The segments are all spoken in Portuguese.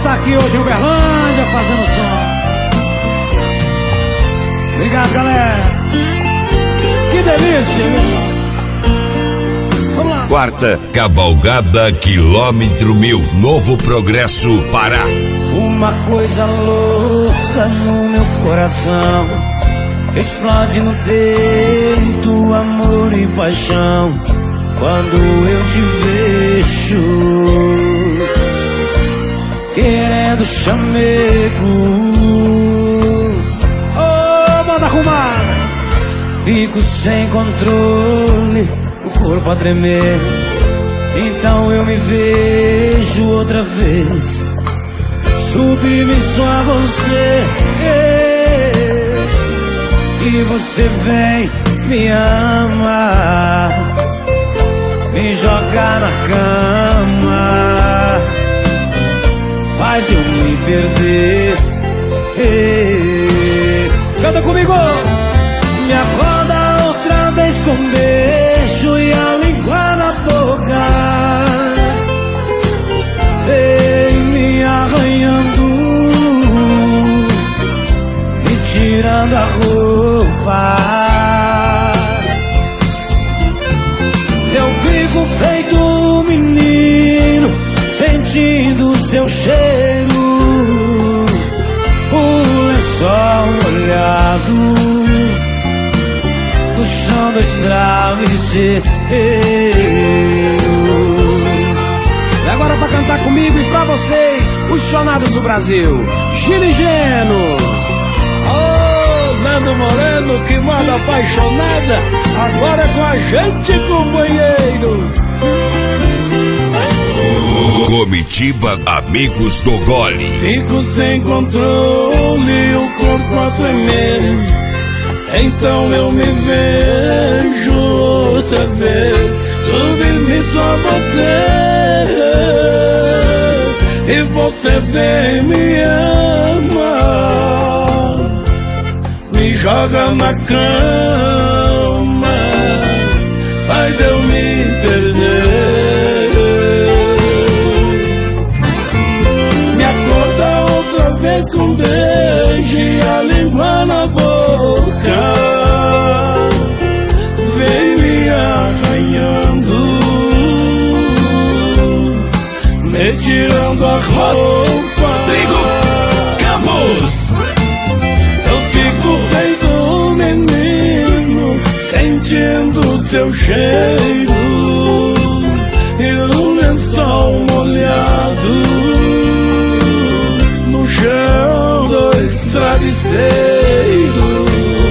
tá aqui hoje em Uberlândia fazendo som. Obrigado, galera. Que delícia, viu? Vamos lá. Quarta Cavalgada Quilômetro 1000, Novo Progresso, Pará. Uma coisa louca no meu coração explode no peito, amor e paixão. Quando eu te vejo querendo chamego, oh, banda arrumada, fico sem controle, o corpo a tremer. Então eu me vejo outra vez, submisso a você, e você vem me amar, me jogar na cama, faz eu me perder. Canta comigo! Me acorda outra vez com um beijo e a língua na boca, vem me arranhando, me tirando a roupa. Eu fico feito um menino, sentindo seu cheiro, o lençol molhado no chão dos travesseiros. E agora pra cantar comigo e pra vocês, os chonados do Brasil, Gil e Geno. Nando Moreno, que manda apaixonada, agora é com a gente, companheiro. Comitiva Amigos do Gole. Fico sem controle, o corpo a tremer. Então eu me vejo outra vez, submisso a você, e você vem me ama, me joga na cama, faz eu me perder. Me acorda outra vez com um beijo e a língua na boca, vem me arranhando, me tirando a roupa. Rodrigo Campos. Feito um menino, sentindo seu cheiro, e o lençol molhado no chão dos travesseiros.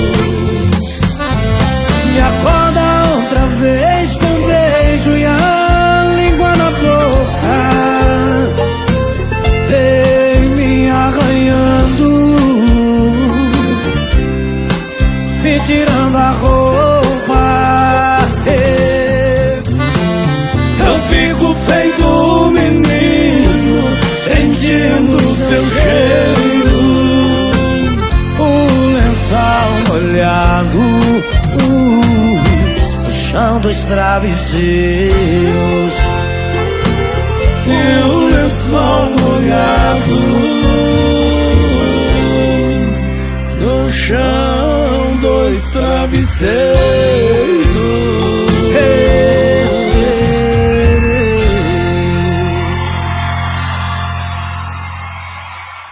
Me acorda outra vez com um beijo e a língua na boca, vem me arranhando, me tirando a roupa. Eu fico feito um menino, sentindo seu cheiro, O lençol molhado no chão dos travesseiros. e o lençol molhado no chão dos travesseiros.